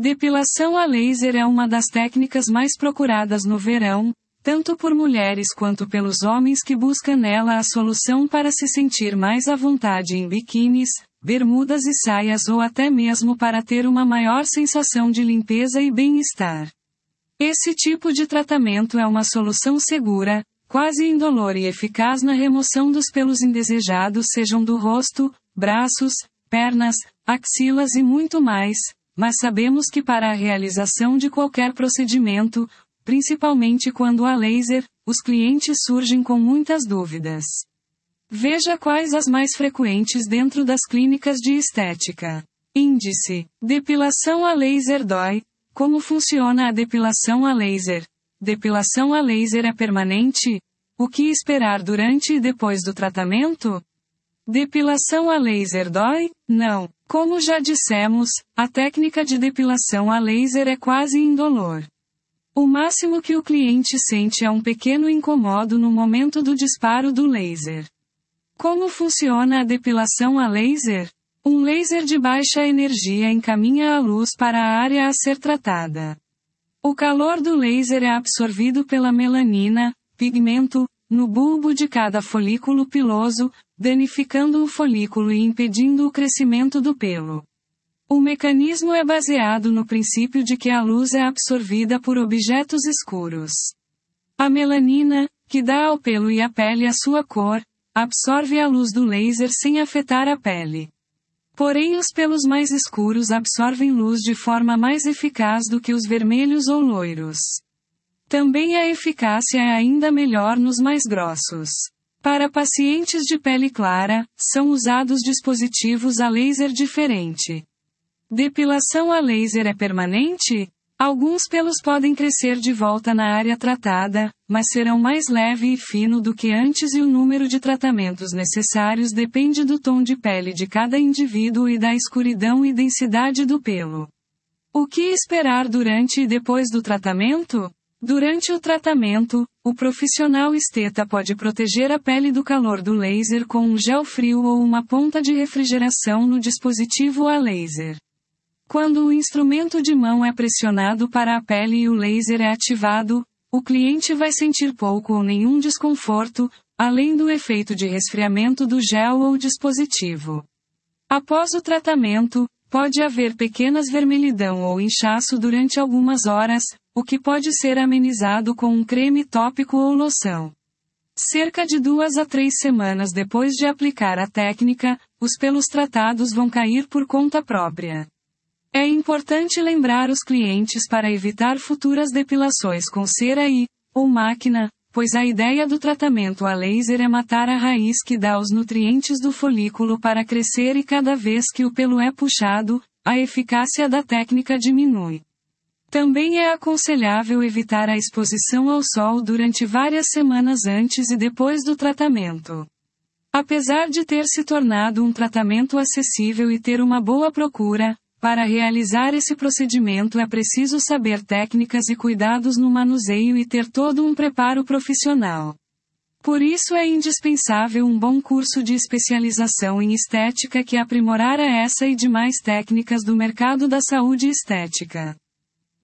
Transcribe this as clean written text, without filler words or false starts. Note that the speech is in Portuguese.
Depilação a laser é uma das técnicas mais procuradas no verão, tanto por mulheres quanto pelos homens que buscam nela a solução para se sentir mais à vontade em biquínis, bermudas e saias ou até mesmo para ter uma maior sensação de limpeza e bem-estar. Esse tipo de tratamento é uma solução segura, quase indolor e eficaz na remoção dos pelos indesejados, sejam do rosto, braços, pernas, axilas e muito mais, mas sabemos que para a realização de qualquer procedimento, principalmente quando a laser, os clientes surgem com muitas dúvidas. Veja quais as mais frequentes dentro das clínicas de estética. Índice: depilação a laser dói. Como funciona a depilação a laser? Depilação a laser é permanente? O que esperar durante e depois do tratamento? Depilação a laser dói? Não. Como já dissemos, a técnica de depilação a laser é quase indolor. O máximo que o cliente sente é um pequeno incômodo no momento do disparo do laser. Como funciona a depilação a laser? Um laser de baixa energia encaminha a luz para a área a ser tratada. O calor do laser é absorvido pela melanina, pigmento, no bulbo de cada folículo piloso, danificando o folículo e impedindo o crescimento do pelo. O mecanismo é baseado no princípio de que a luz é absorvida por objetos escuros. A melanina, que dá ao pelo e à pele a sua cor, absorve a luz do laser sem afetar a pele. Porém, os pelos mais escuros absorvem luz de forma mais eficaz do que os vermelhos ou loiros. Também a eficácia é ainda melhor nos mais grossos. Para pacientes de pele clara, são usados dispositivos a laser diferente. Depilação a laser é permanente? Alguns pelos podem crescer de volta na área tratada, mas serão mais leve e fino do que antes e o número de tratamentos necessários depende do tom de pele de cada indivíduo e da escuridão e densidade do pelo. O que esperar durante e depois do tratamento? Durante o tratamento, o profissional esteta pode proteger a pele do calor do laser com um gel frio ou uma ponta de refrigeração no dispositivo a laser. Quando o instrumento de mão é pressionado para a pele e o laser é ativado, o cliente vai sentir pouco ou nenhum desconforto, além do efeito de resfriamento do gel ou dispositivo. Após o tratamento, pode haver pequenas vermelhidão ou inchaço durante algumas horas, o que pode ser amenizado com um creme tópico ou loção. Cerca de 2 a 3 semanas depois de aplicar a técnica, os pelos tratados vão cair por conta própria. É importante lembrar os clientes para evitar futuras depilações com cera ou máquina, pois a ideia do tratamento a laser é matar a raiz que dá os nutrientes do folículo para crescer e cada vez que o pelo é puxado, a eficácia da técnica diminui. Também é aconselhável evitar a exposição ao sol durante várias semanas antes e depois do tratamento. Apesar de ter se tornado um tratamento acessível e ter uma boa procura, para realizar esse procedimento é preciso saber técnicas e cuidados no manuseio e ter todo um preparo profissional. Por isso é indispensável um bom curso de especialização em estética que aprimorara essa e demais técnicas do mercado da saúde estética.